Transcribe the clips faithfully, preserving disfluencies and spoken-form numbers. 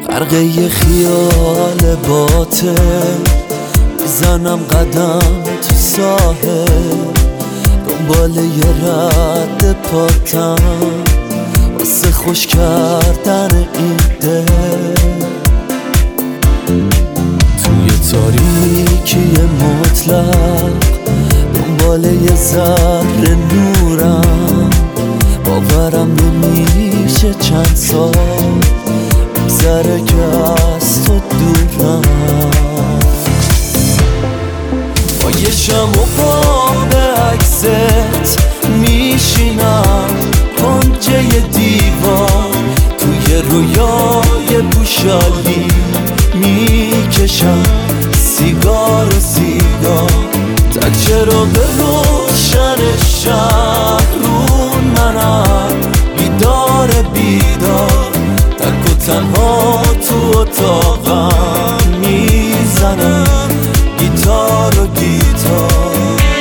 غرقه یه خیال باطل، میزنم قدم تو ساحل، دنبال یه رد پاتم واسه خوش کردن این دل. توی تاریکی مطلق دنبال یه ذره نورم، باورم نمیشه چند سال بگذره که از تو دورم. با یه شم و باب عکست میشینم کنجه دیوار، توی رویای پوشالی میکشم سیگار و سیگار، تا چراغ روشن شهر رو منم بیدار بیدار، تک و تنها تو اتاقم میزنم گیتار و گیتار.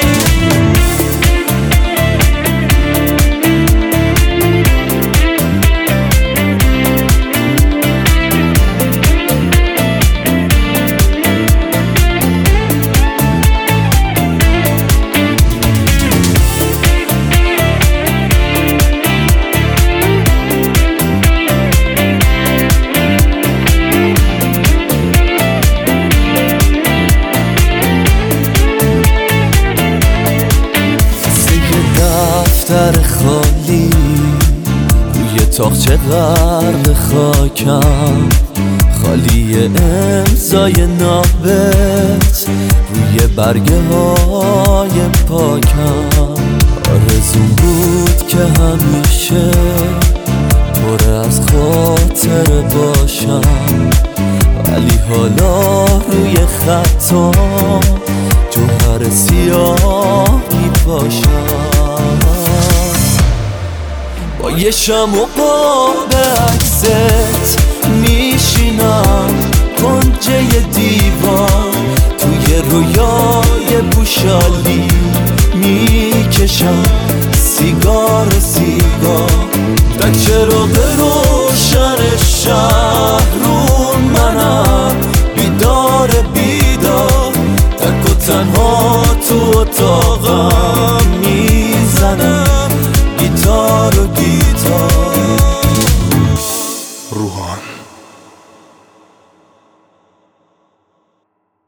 دفتر خالی روی تاقچه غرق خاکم، خالی امضای نامت روی برگه های پاکم. آرزوم بود که همیشه پر از خاطر باشم، ولی حالا روی خطام جوهر سیاهی باشم. با یه شم و باب عکست میشینم کنجه دیوار، توی رویای پوشالی میکشم سیگار و سیگار، تا چراغ روشن شهر رو منم بیدار بیدار، تک و تنها تو اتاقم